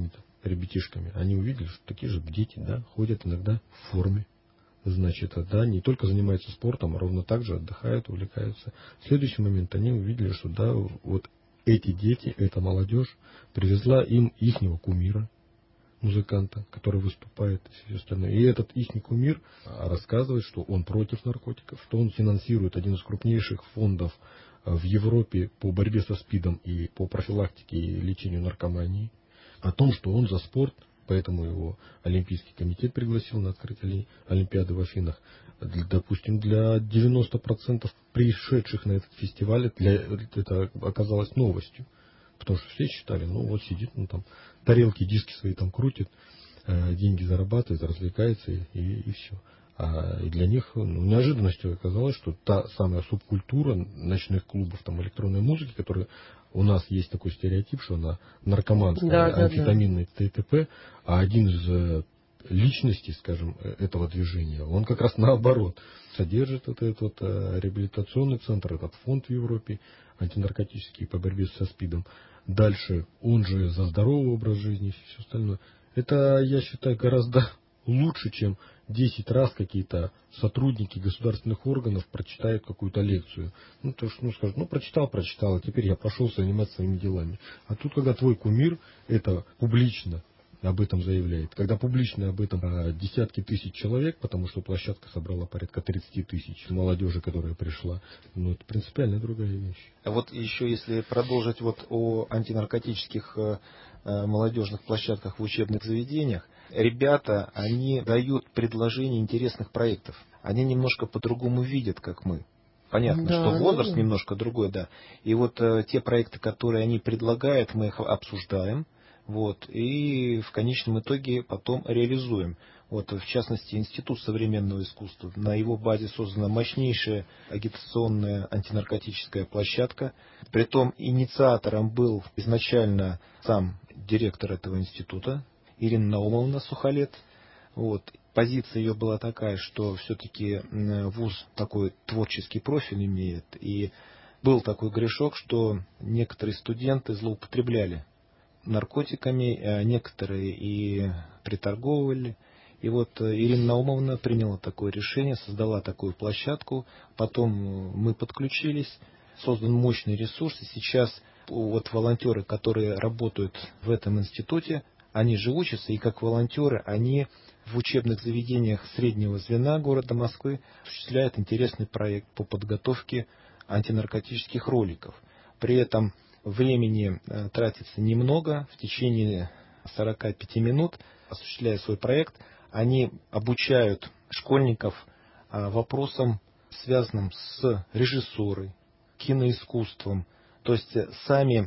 Speaker 6: ребятишками, они увидели, что такие же дети, да, ходят иногда в форме. Значит, да, не только занимаются спортом, а ровно так же отдыхают, увлекаются. В следующий момент они увидели, что да, вот эти дети, эта молодежь привезла им ихнего кумира, музыканта, который выступает и все остальное. И этот ихний кумир рассказывает, что он против наркотиков, что он финансирует один из крупнейших фондов в Европе по борьбе со СПИДом и по профилактике и лечению наркомании, о том, что он за спорт. Поэтому его Олимпийский комитет пригласил на открытие Олимпиады в Афинах. Допустим, для девяноста процентов пришедших на этот фестиваль для, это оказалось новостью. Потому что все считали, ну вот сидит, ну там тарелки, диски свои там крутит, э, деньги зарабатывает, развлекается и, и, и все. А и для них ну, неожиданностью оказалось, что та самая субкультура ночных клубов, там электронной музыки, которая у нас есть такой стереотип, что она наркоманская,
Speaker 4: да, да,
Speaker 6: амфетаминная, да. т.т.п., а один из личностей, скажем, этого движения, он как раз наоборот содержит вот этот реабилитационный центр, этот фонд в Европе, антинаркотический по борьбе со СПИДом. Дальше он же за здоровый образ жизни и все остальное. Это, я считаю, гораздо лучше, чем десять раз какие-то сотрудники государственных органов прочитают какую-то лекцию. Ну, то что, ну, скажут, ну, прочитал, прочитал, а теперь я пошел заниматься своими делами. А тут, когда твой кумир это публично об этом заявляет, когда публично об этом а, десятки тысяч человек, потому что площадка собрала порядка тридцать тысяч молодежи, которая пришла, ну, это принципиально другая вещь.
Speaker 5: А вот еще, если продолжить вот о антинаркотических э, молодежных площадках в учебных заведениях, ребята, они дают предложения интересных проектов. Они немножко по-другому видят, как мы. Понятно,
Speaker 4: да,
Speaker 5: что возраст
Speaker 4: да.
Speaker 5: немножко другой, да. И вот э, те проекты, которые они предлагают, мы их обсуждаем. Вот, и в конечном итоге потом реализуем. Вот, в частности, Институт современного искусства. На его базе создана мощнейшая агитационная антинаркотическая площадка. Притом инициатором был изначально сам директор этого института, Ирина Наумовна Сухолет. Вот. Позиция ее была такая, что все-таки вуз такой творческий профиль имеет. И был такой грешок, что некоторые студенты злоупотребляли наркотиками, а некоторые и приторговывали. И вот Ирина Наумовна приняла такое решение, создала такую площадку. Потом мы подключились, создан мощный ресурс. И сейчас вот волонтеры, которые работают в этом институте, они же учатся, и как волонтеры, они в учебных заведениях среднего звена города Москвы осуществляют интересный проект по подготовке антинаркотических роликов. При этом времени тратится немного, в течение сорока пяти минут, осуществляя свой проект, они обучают школьников вопросам, связанным с режиссурой, киноискусством. То есть сами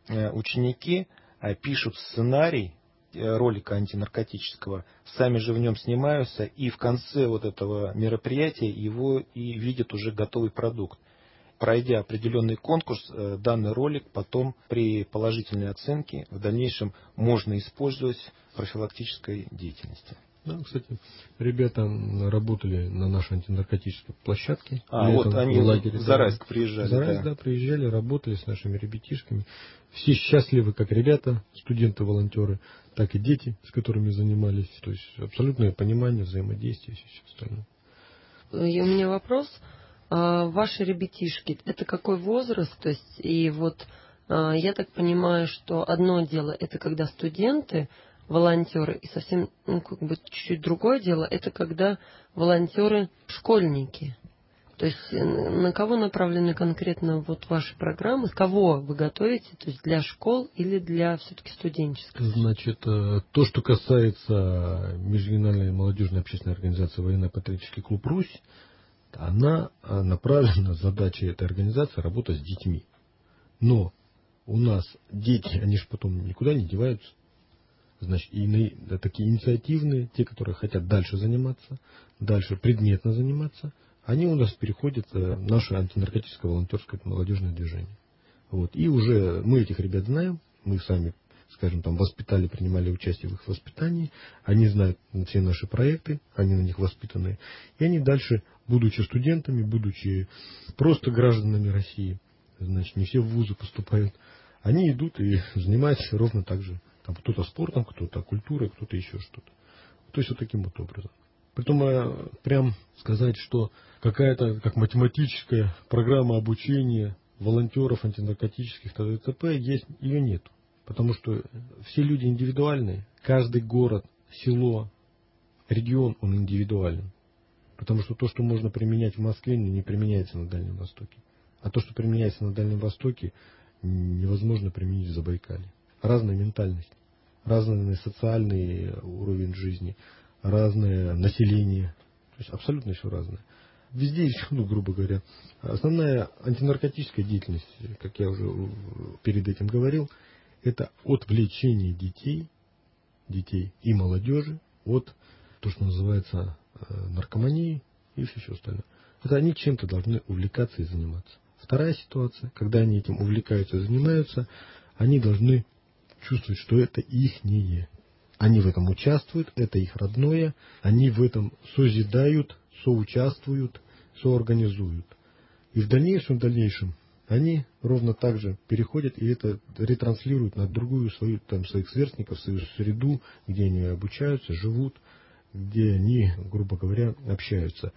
Speaker 5: ученики пишут сценарий ролика антинаркотического, сами же в нем снимаются, и в конце вот этого мероприятия его и видят уже готовый продукт. Пройдя определенный конкурс, данный ролик потом при положительной оценке в дальнейшем можно использовать в профилактической деятельности.
Speaker 6: Да, кстати, ребята работали на нашей антинаркотической площадке.
Speaker 5: А, вот они
Speaker 6: в лагере,
Speaker 5: в Зарайск приезжали.
Speaker 6: В Зарайск, да. да, приезжали, работали с нашими ребятишками. Все счастливы, как ребята, студенты-волонтеры, так и дети, с которыми занимались. То есть абсолютное понимание, взаимодействие и все остальное.
Speaker 4: И у меня вопрос. А ваши ребятишки, это какой возраст? То есть, и вот я так понимаю, что одно дело, это когда студенты, волонтеры, и совсем, ну, как бы чуть-чуть другое дело, это когда волонтеры школьники. То есть на кого направлены конкретно вот ваши программы, кого вы готовите, то есть для школ или для все-таки студенческих?
Speaker 6: Значит, то, что касается Межрегиональной молодежной общественной организации «Военно-патриотический клуб Русь», она направлена, задача этой организации, работать с детьми. Но у нас дети, они же потом никуда не деваются. Значит, и да, такие инициативные, те, которые хотят дальше заниматься, дальше предметно заниматься, они у нас переходят в наше антинаркотическое волонтерское молодежное движение. Вот. И уже мы этих ребят знаем, мы сами, скажем, там воспитали, принимали участие в их воспитании, они знают все наши проекты, они на них воспитаны, и они дальше, будучи студентами, будучи просто гражданами России, значит, не все в вузы поступают, они идут и занимаются ровно так же, Там кто-то спортом, кто-то культурой, кто-то еще что-то. То есть вот таким вот образом. Притом прям сказать, что какая-то как математическая программа обучения волонтеров антинаркотических т.д. есть, ее нет. Потому что все люди индивидуальные. Каждый город, село, регион, он индивидуален. Потому что то, что можно применять в Москве, не применяется на Дальнем Востоке. А то, что применяется на Дальнем Востоке, невозможно применить в Забайкалье. Разная ментальность, разный социальный уровень жизни, разное население. То есть абсолютно все разное. Везде и всюду, грубо говоря. Основная антинаркотическая деятельность, как я уже перед этим говорил, это отвлечение детей, детей и молодежи от то, что называется наркомании и все остальное. Это они чем-то должны увлекаться и заниматься. Вторая ситуация, когда они этим увлекаются и занимаются, они должны чувствовать, что это ихнее. Они в этом участвуют, это их родное, они в этом созидают, соучаствуют, соорганизуют. И в дальнейшем, в дальнейшем они ровно так же переходят и это ретранслируют на другую свою, там, своих сверстников, свою среду, где они обучаются, живут, где они, грубо говоря, общаются.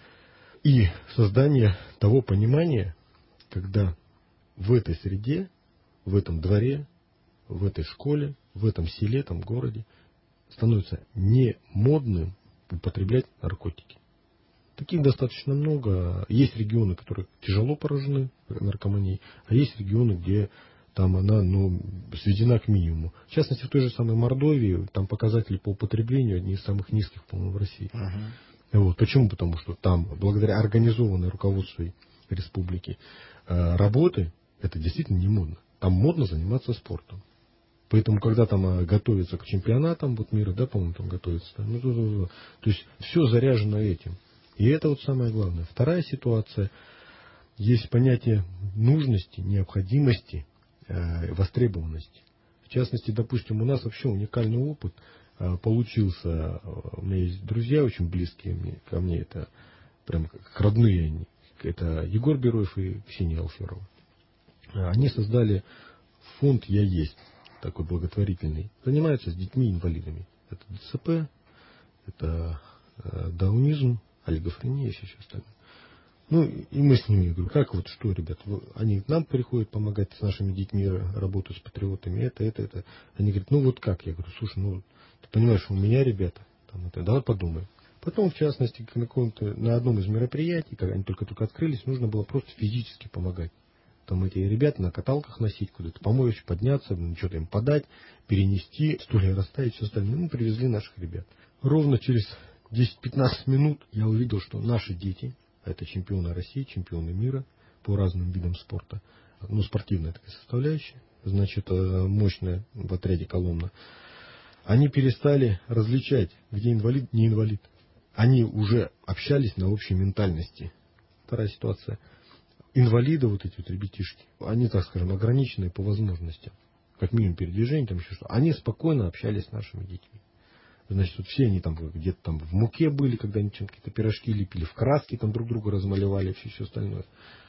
Speaker 6: И создание того понимания, когда в этой среде, в этом дворе, в этой школе, в этом селе, там городе становится не модным употреблять наркотики. Таких достаточно много. Есть регионы, которые тяжело поражены наркоманией, а есть регионы, где там она ну, сведена к минимуму. В частности, в той же самой Мордовии там показатели по употреблению одни из самых низких, по-моему, в России. Uh-huh. Вот. Почему? Потому что там, благодаря организованной руководству республики э, работы, это действительно не модно. Там модно заниматься спортом. Поэтому, когда там готовятся к чемпионатам вот мира, да, по-моему, там готовятся, там, ну, то, то, то, то есть все заряжено этим. И это вот самое главное. Вторая ситуация, есть понятие нужности, необходимости, э, востребованности. В частности, допустим, у нас вообще уникальный опыт э, получился. У меня есть друзья очень близкие мне, ко мне, это прям как родные они. Это Егор Бероев и Ксения Алферова. Они создали фонд «Я есть», такой благотворительный. Занимаются с детьми-инвалидами. Это ДЦП, это э, даунизм, олигофрения и все остальное. Ну, и мы с ними, говорю, как вот, что, ребят, вы, они к нам приходят помогать с нашими детьми, работают с патриотами, это, это, это. Они говорят, ну вот как? Я говорю, слушай, ну, ты понимаешь, у меня ребята, там, это, давай подумаем. Потом, в частности, на, каком-то, на одном из мероприятий, когда они только-только открылись, нужно было просто физически помогать. Там эти ребята на каталках носить куда-то, помочь, подняться, что-то им подать, перенести, стулья расставить, все остальное. Мы привезли наших ребят. Ровно через десять-пятнадцать минут я увидел, что наши дети, это чемпионы России, чемпионы мира по разным видам спорта, ну, спортивная такая составляющая, значит, мощная в отряде Коломна, они перестали различать, где инвалид, не инвалид. Они уже общались на общей ментальности. Вторая ситуация. Инвалиды, вот эти вот ребятишки, они, так скажем, ограниченные по возможностям, как минимум передвижение, там еще что, они спокойно общались с нашими детьми. Значит, вот все они там где-то там в муке были, когда они какие-то пирожки лепили, в краски там друг друга размалевали, все, все остальное.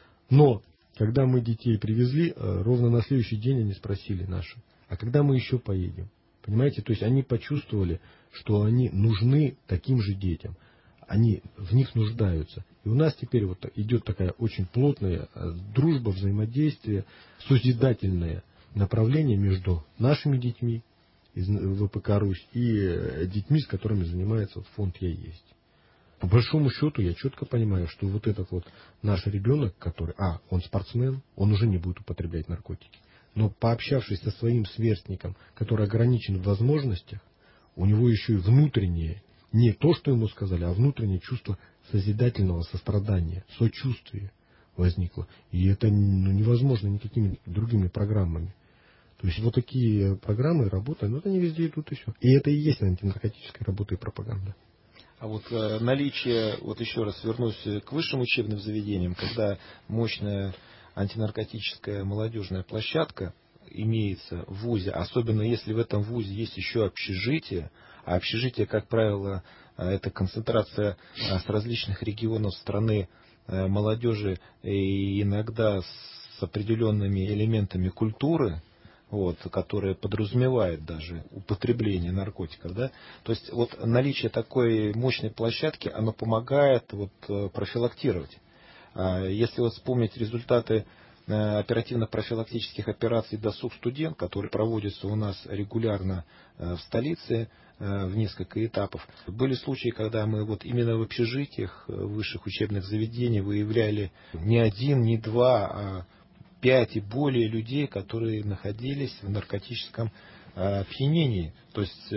Speaker 6: Но, когда мы детей привезли, ровно на следующий день они спросили наши, а когда мы еще поедем? Понимаете, то есть они почувствовали, что они нужны таким же детям. Они в них нуждаются. И у нас теперь вот идет такая очень плотная дружба, взаимодействие, созидательное направление между нашими детьми из ВПК Русь и детьми, с которыми занимается вот фонд «Я есть». По большому счету я четко понимаю, что вот этот вот наш ребенок, который, а, он спортсмен, он уже не будет употреблять наркотики. Но пообщавшись со своим сверстником, который ограничен в возможностях, у него еще и внутреннее, не то, что ему сказали, а внутреннее чувство созидательного сострадания, сочувствия возникло. И это ну, невозможно никакими другими программами. То есть вот такие программы, работы, ну, это не везде идут еще. И это и есть антинаркотическая работа и пропаганда.
Speaker 5: А вот э, наличие, вот еще раз вернусь к высшим учебным заведениям, когда мощная антинаркотическая молодежная площадка имеется в вузе, особенно если в этом вузе есть еще общежитие, а общежитие, как правило, это концентрация с различных регионов страны молодежи и иногда с определенными элементами культуры, вот, которое подразумевает даже употребление наркотиков. Да? То есть вот наличие такой мощной площадки, оно помогает вот, профилактировать. Если вот вспомнить результаты оперативно-профилактических операций «Досуг студент», которые проводятся у нас регулярно в столице в несколько этапов. Были случаи, когда мы вот именно в общежитиях высших учебных заведений выявляли не один, не два, а пять и более людей, которые находились в наркотическом опьянении. То есть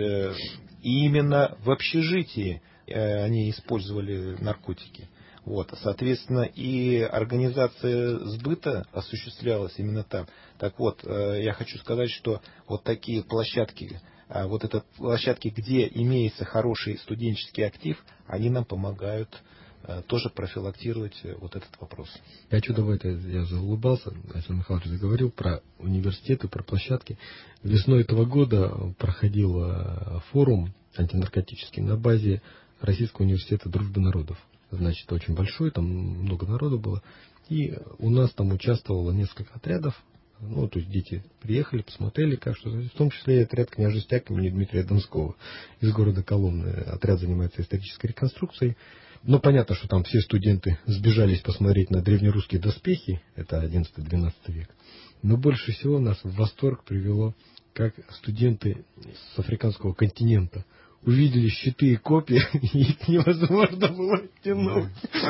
Speaker 5: и именно в общежитии они использовали наркотики. Вот, соответственно, и организация сбыта осуществлялась именно там. Так вот, я хочу сказать, что вот такие площадки, вот это площадки, где имеется хороший студенческий актив, они нам помогают тоже профилактировать вот этот вопрос.
Speaker 6: Я что давай я заулыбался, Александр Михайлович заговорил про университеты, про площадки. Весной этого года проходил форум антинаркотический на базе Российского университета дружбы народов. Значит, очень большой, там много народу было. И у нас там участвовало несколько отрядов. Ну, то есть дети приехали, посмотрели, как что. В том числе и отряд княжи Стяг имени Дмитрия Донского из города Коломны. Отряд занимается исторической реконструкцией. Но понятно, что там все студенты сбежались посмотреть на древнерусские доспехи. Это одиннадцатый-двенадцатый век. Но больше всего нас в восторг привело, как студенты с африканского континента увидели щиты и копья, и их невозможно было тянуть.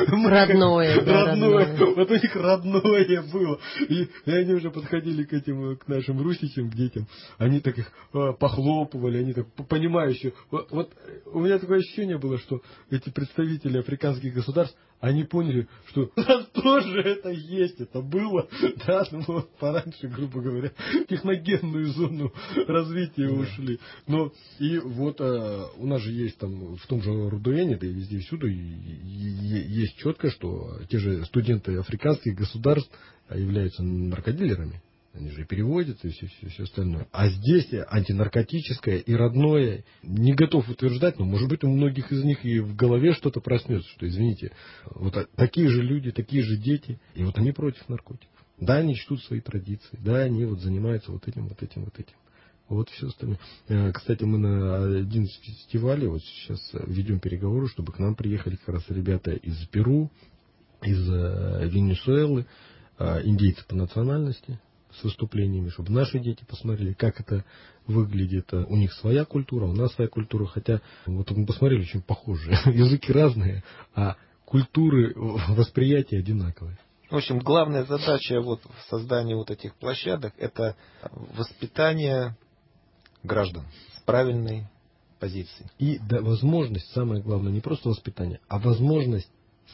Speaker 4: Родное, да,
Speaker 6: родное.
Speaker 4: родное.
Speaker 6: Вот у них родное было. И, и они уже подходили к этим, к нашим русичам, к детям. Они так их а, похлопывали, они так понимающие. Вот, вот у меня такое ощущение было, что эти представители африканских государств, они поняли, что у нас тоже это есть, это было, да, ну вот пораньше, грубо говоря, в техногенную зону развития ушли. Но и вот а, у нас же есть там в том же Рудуэне, да и везде и всюду, и, и, и есть четко, что те же студенты африканских государств являются наркодилерами. Они же и переводятся, и все, все, все остальное. А здесь антинаркотическое и родное. Не готов утверждать, но, может быть, у многих из них и в голове что-то проснется, что, извините, вот такие же люди, такие же дети, и вот они против наркотиков. Да, они чтут свои традиции, да, они вот занимаются вот этим, вот этим, вот этим. Вот все остальное. Кстати, мы на один из фестивалей вот сейчас ведем переговоры, чтобы к нам приехали как раз ребята из Перу, из Венесуэлы, индейцы по национальности, с выступлениями, чтобы наши дети посмотрели, как это выглядит. У них своя культура, у нас своя культура, хотя вот мы посмотрели, очень похожие. Языки разные, а культуры восприятия одинаковые.
Speaker 5: В общем, главная задача вот в создании вот этих площадок – это воспитание граждан с правильной позицией.
Speaker 6: И да, возможность, самое главное, не просто воспитание, а возможность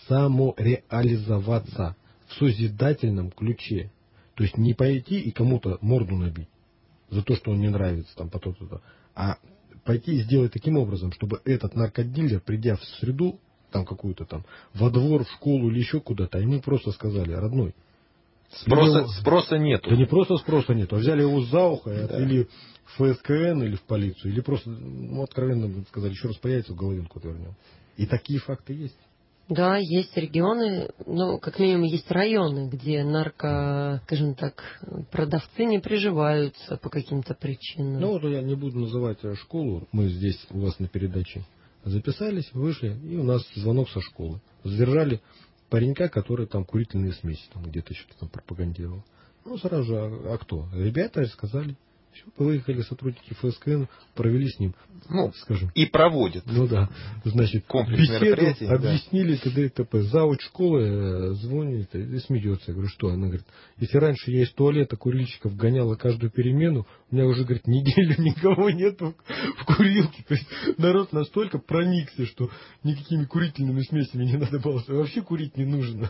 Speaker 6: самореализоваться в созидательном ключе. То есть не пойти и кому-то морду набить за то, что он не нравится, там, по то-то, а пойти и сделать таким образом, чтобы этот наркодилер, придя в среду, там какую-то там, во двор, в школу или еще куда-то, ему просто сказали: родной.
Speaker 5: Спроса,
Speaker 6: его...
Speaker 5: спроса нету.
Speaker 6: Да не просто спроса нету, а взяли его за ухо и
Speaker 5: да.
Speaker 6: отвели в эф эс ка эн или в полицию, или просто, ну, откровенно сказали, еще раз появится, в головинку отвернем. И такие факты есть.
Speaker 4: Да, есть регионы, ну, как минимум, есть районы, где нарко, скажем так, продавцы не приживаются по каким-то причинам.
Speaker 6: Ну, вот я не буду называть школу. Мы здесь у вас на передаче записались, вышли, и у нас звонок со школы. Задержали паренька, который там курительные смеси там где-то что-то там пропагандировал. Ну, сразу же, а, а кто? Ребята сказали. Все, выехали сотрудники эф эс ка эн, провели с ним,
Speaker 5: ну,
Speaker 6: скажем.
Speaker 5: И проводят.
Speaker 6: Ну да, значит,
Speaker 5: комплекс мероприятий.
Speaker 6: Объяснили т.д. и т.п. Завуч школы звонит и смеется. Я говорю, что? Она говорит, если раньше я из туалета курильщиков гоняла каждую перемену, у меня уже, говорит, неделю никого нет в курилке. То есть народ настолько проникся, что никакими курительными смесями не надо было. Вообще курить не нужно.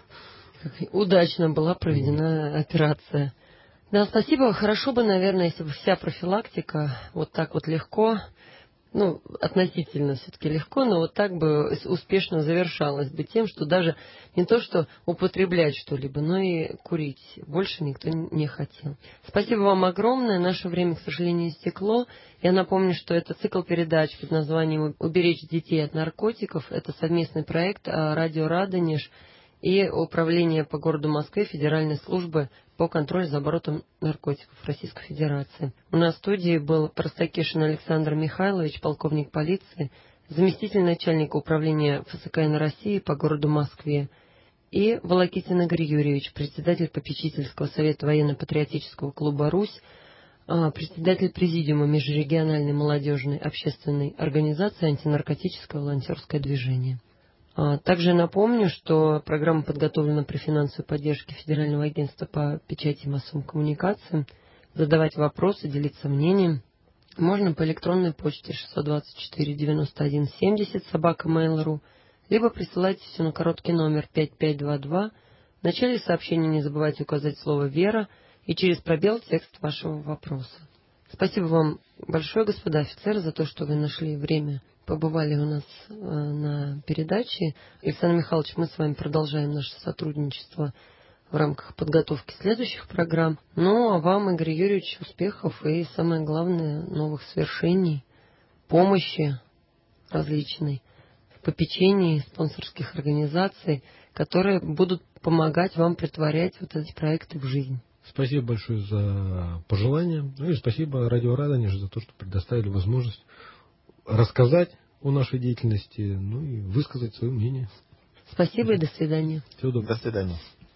Speaker 4: Удачно была проведена операция. Да, спасибо. Хорошо бы, наверное, если бы вся профилактика вот так вот легко, ну, относительно все-таки легко, но вот так бы успешно завершалась бы тем, что даже не то, что употреблять что-либо, но и курить больше никто не хотел. Спасибо вам огромное. Наше время, к сожалению, истекло. Я напомню, что это цикл передач под названием «Уберечь детей от наркотиков». Это совместный проект радио «Радонеж» и Управление по городу Москве Федеральной службы по контролю за оборотом наркотиков Российской Федерации. У нас в студии был Простакишин Александр Михайлович, полковник полиции, заместитель начальника управления эф эс ка эн России по городу Москве, и Волокитин Игорь Юрьевич, председатель попечительского совета военно-патриотического клуба «Русь», председатель президиума межрегиональной молодежной общественной организации «Антинаркотическое волонтерское движение». Также напомню, что программа подготовлена при финансовой поддержке Федерального агентства по печати и массовым коммуникациям. Задавать вопросы, делиться мнением можно по электронной почте шестьсот двадцать четыре девяносто один семьдесят собака mail точка ру, либо присылайте все на короткий номер пять пять два два. В начале сообщения не забывайте указать слово «Вера» и через пробел текст вашего вопроса. Спасибо вам большое, господа офицеры, за то, что вы нашли время, побывали у нас э, на передаче. Александр Михайлович, мы с вами продолжаем наше сотрудничество в рамках подготовки следующих программ. Ну, а вам, Игорь Юрьевич, успехов и, самое главное, новых свершений, помощи различной, в попечении спонсорских организаций, которые будут помогать вам претворять вот эти проекты в жизнь.
Speaker 6: Спасибо большое за пожелания. Ну и спасибо Радио Радонеж за то, что предоставили возможность рассказать о нашей деятельности, ну и высказать свое мнение.
Speaker 4: Спасибо и до свидания.
Speaker 6: Всего доброго.
Speaker 5: До свидания.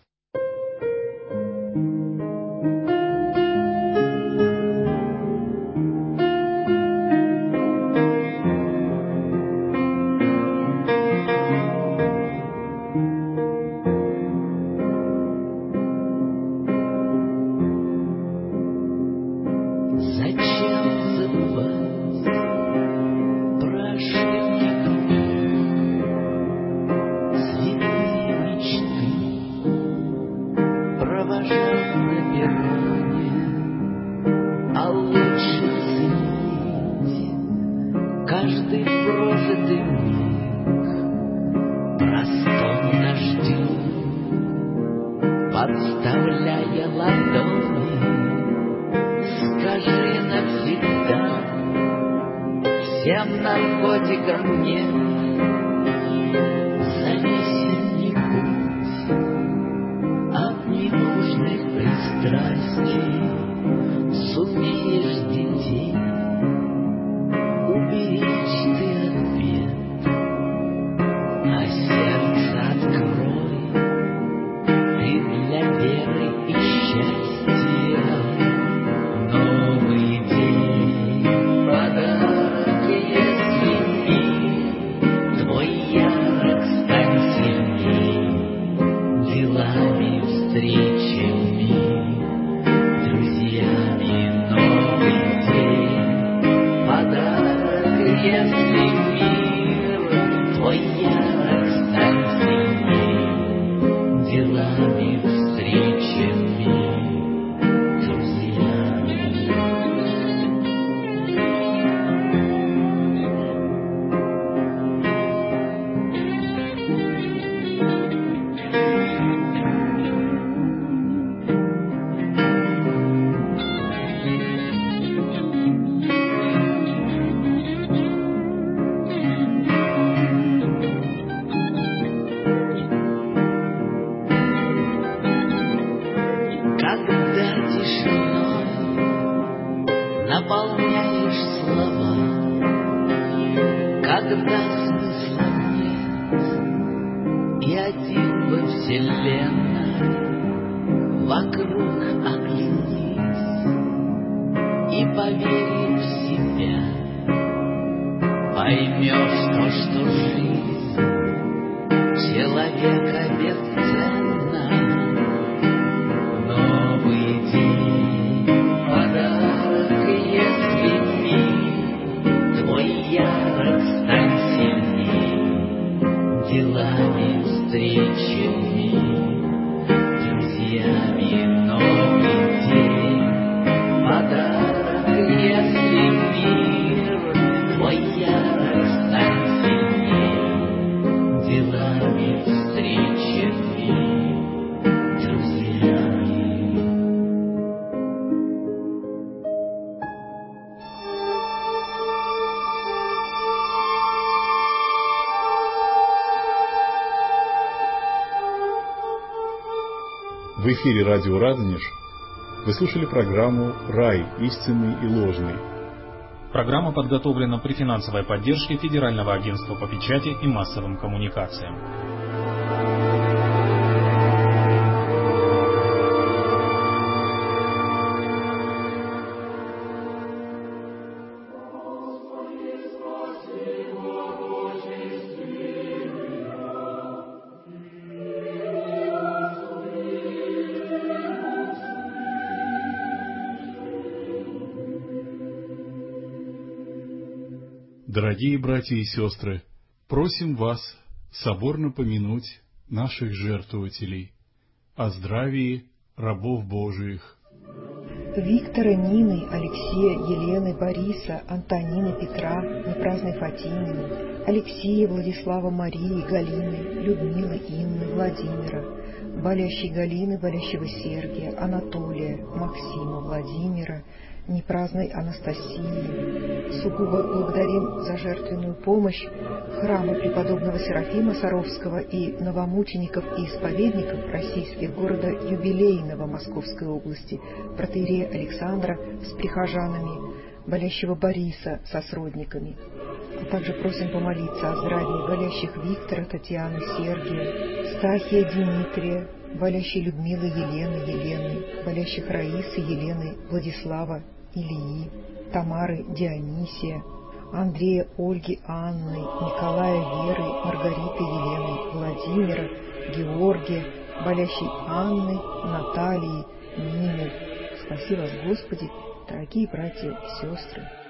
Speaker 7: Подставляя ладони, скажи навсегда всем наркотикам нет. Зависит путь от ненужных пристрастий. Сумеешь детей уберечь ты от бед, а сердце открой ты для веры и счастья. Новый день, подарок, если мир твой ярок, стань сильней делами, встречами, друзьями. Новый день, подарок, если мир твой ярок, стань сильней делами, встречами, друзьями. Когда тишиной наполняешь слова, когда смысла нет и один во вселенной, вокруг оглянись и поверь в себя, поймешь то, что жизнь человека бесценна. Новый день, подарок, если мир твой ярок, стань сильней делами, встречами, друзьями. Новый день, подарок, если мир твой ярок, стань сильней делами, встречами, друзьями.
Speaker 3: В эфире радио Радонеж вы слушали программу «Рай. Истинный и ложный».
Speaker 2: Программа подготовлена при финансовой поддержке Федерального агентства по печати и массовым коммуникациям.
Speaker 3: Дорогие братья и сестры, просим вас соборно помянуть наших жертвователей о здравии рабов Божиих.
Speaker 8: Виктора, Нины, Алексея, Елены, Бориса, Антонины, Петра, Непраздной Фатимины, Алексея, Владислава, Марии, Галины, Людмилы, Инны, Владимира, болящей Галины, болящего Сергия, Анатолия, Максима, Владимира, непраздной Анастасии. Сугубо благодарим за жертвенную помощь храма преподобного Серафима Саровского и новомучеников и исповедников российских города Юбилейного Московской области, протоиерея Александра с прихожанами, болящего Бориса со сродниками. А также просим помолиться о здравии болящих Виктора, Татьяны, Сергия, Стахия, Дмитрия, болящей Людмилы, Елены, Елены, болящих Раисы, Елены, Владислава, Ильи, Тамары, Дионисия, Андрея, Ольги, Анны, Николая, Веры, Маргариты, Елены, Владимира, Георгия, болящей Анны, Натальи, Нины. Спаси вас, Господи, дорогие братья и сестры.